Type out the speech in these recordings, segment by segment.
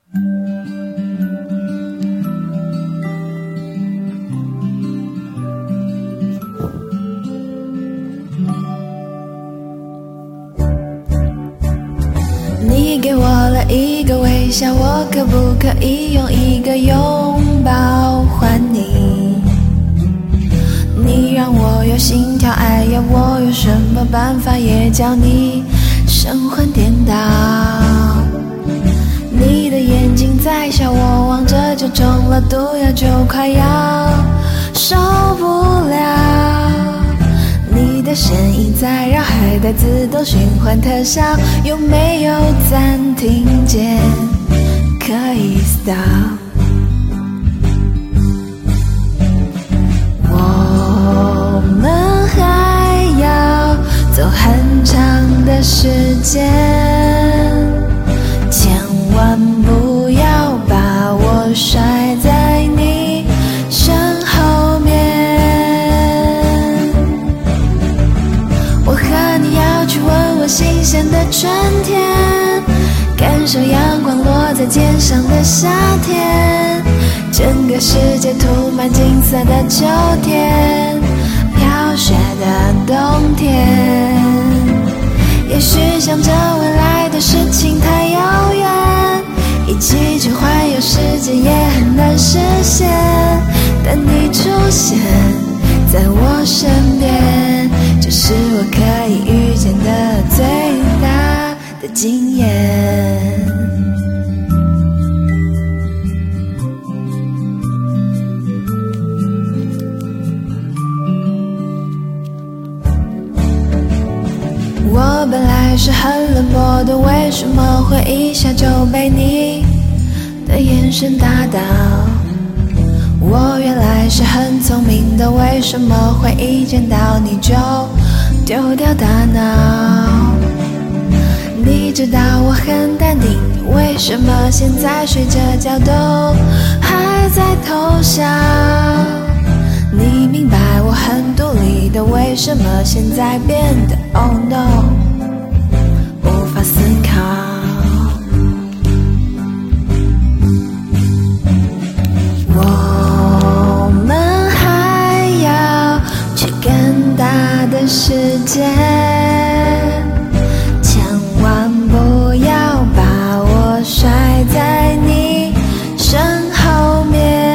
你给我了一个微笑，我可不可以用一个拥抱还你？你让我有心跳，哎呀，我有什么办法也叫你神魂颠倒。你的眼睛在笑，我望着就中了毒药，就快要受不了。你的声音在绕，还带自动循环特效，有没有暂停键可以 stop？ 我们还要走很长的时间，千万不要把我甩在你身后面。我和你要去闻闻新鲜的春天，感受阳光落在肩上的夏天，整个世界涂满金色的秋天，飘雪的冬天。也许想着未来的事情太遥远，一起去环游世界也很难实现，但你出现在我身边，就是我可以遇见的最大的惊艳。我本来是很冷漠的，为什么会一下就被你的眼神打倒？我原来是很聪明的，为什么会一见到你就丢掉大脑？你知道我很淡定，为什么现在睡着觉都还在偷笑？你明白我很独立的，为什么现在变得 Oh no 无法思考？我们还要去更大的世界，千万不要把我甩在你身后面。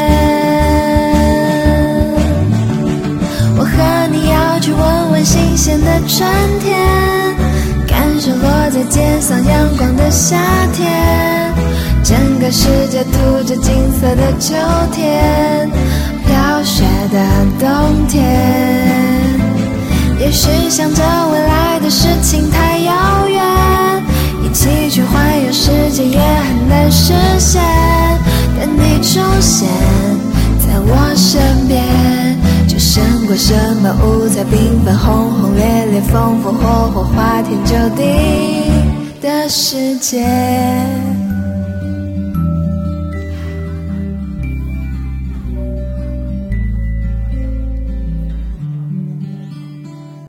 我和你要去闻闻新鲜的春天，感受落在肩上阳光的夏天，整个世界涂着金色的秋天，飘雪的冬天。也许想着未来的事情太遥远，一起去环游世界也很难实现，但你出现在我身边，就胜过什么五彩缤纷轰轰烈烈风风火火花天酒地的世界。